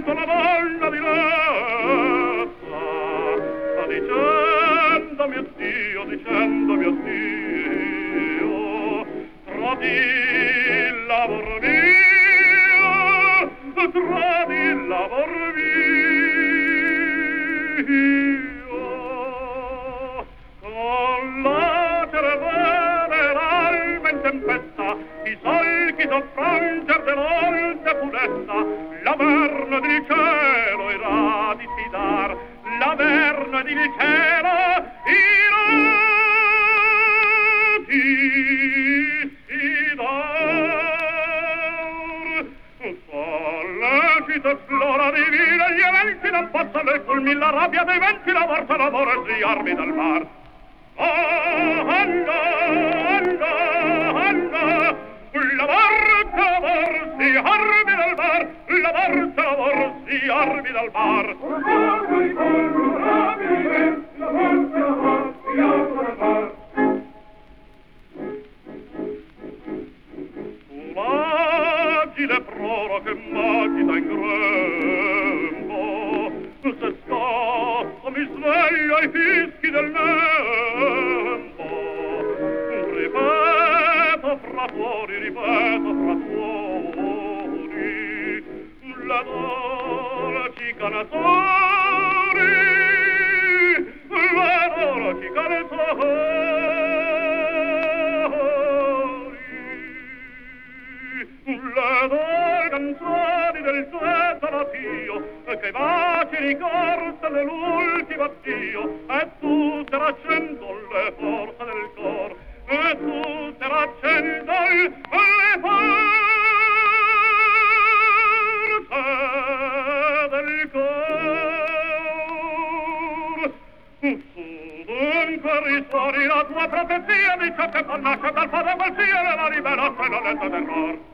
volto la donna diretta, dicendomi addio, dicendomi addio, tradi l'amor mio, tradi l'amor mio, con la cervere l'alma in tempesta, i solchi soffranger dell'oltre pudessa, l'averno di cielo irà di fidar, l'averno di cielo irà di fidar. Sollecito esplora divina gli eventi non possono e fulmin la rabbia dei venti, la morte l'amore e sviarmi dal mar. Anna, Anna, Anna, la barca si armi dal mar, la barca si armi dal mar. L'agile prora che m'agita in grembo, se scasso mi sveglio ai fischi del nembo. Ripeto fra tuoni, le dolci canatori, le dolci canatori, le dolci canzoni del tetano Dio, che baci ricorda nell'ultimo addio, e tu te raccendo le forze del cor, e tu te raccendo le forze del cor. Tu dunque risuoni la tua profezia di ciò che nasce dal padre qual sia la rivelazione lenta d'error.